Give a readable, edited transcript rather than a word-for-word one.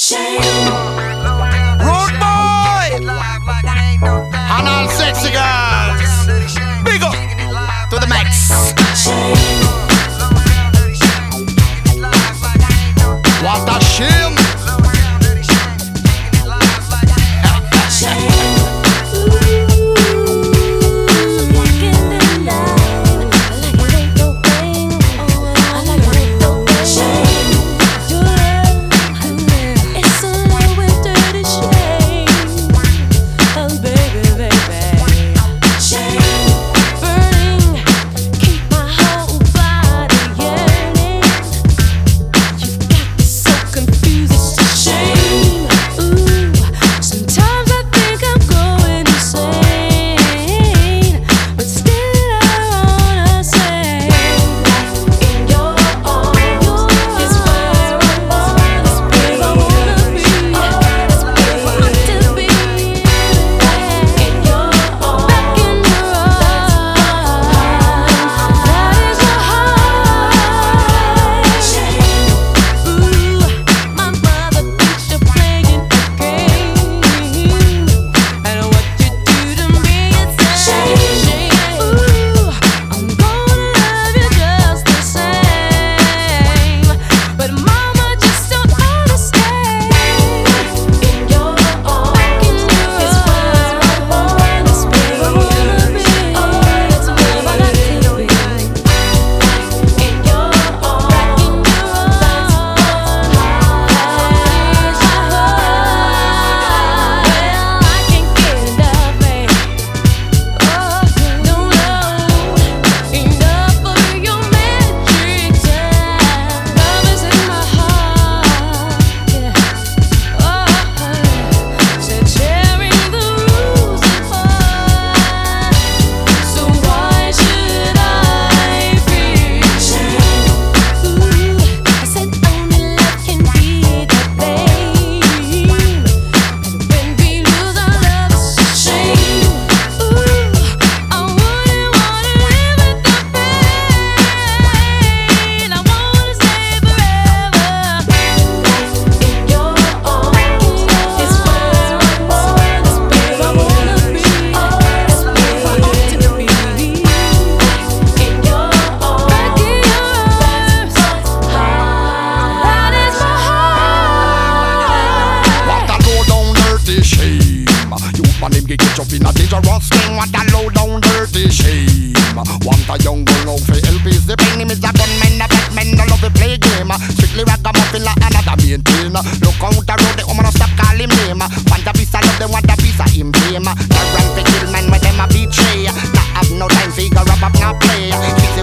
Rude boy and all sexy girls. Big up to the max. What a shame. And him get up in a dangerous thing. What a low down dirty shame. Want a young girl out for help is the pain. Him is a gunman, a bad man, no love to play game. Strictly ragamuffin like another maintain. Look out the road, the woman stop call him name. Want a piece of love, they want a piece of him fame. The run for kill man when them a betray. Not have no time, figure up, no play.